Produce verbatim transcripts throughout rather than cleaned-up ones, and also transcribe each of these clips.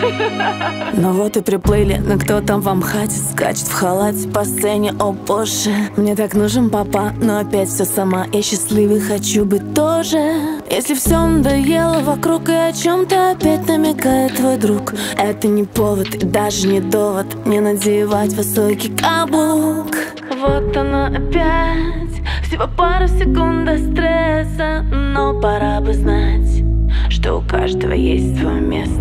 Ну вот и приплыли, но кто там вам хатит? Скачет в халате по сцене, о боже. Мне так нужен папа, но опять все сама. Я счастливый, хочу быть тоже. Если все надоело вокруг и о чем-то опять намекает твой друг, это не повод и даже не довод не надевать высокий каблук. Вот оно опять, всего пару секунд до стресса, но пора бы знать, что у каждого есть свое место.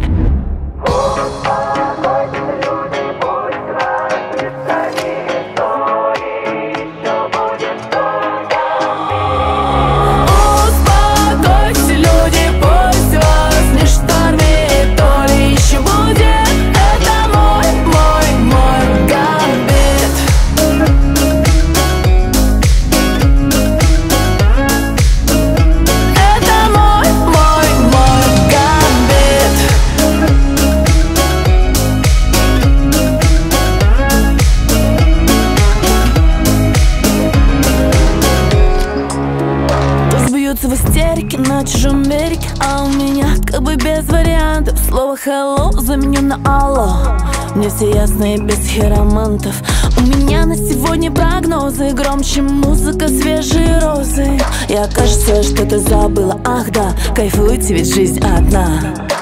В истерике на чужом береге, а у меня как бы без вариантов. Слово hello заменю на алло. Мне все ясно и без хиромантов. У меня на сегодня прогнозы громче музыка, свежие розы. Я, кажется, что-то забыла, ах да, кайфуйте, ведь жизнь одна.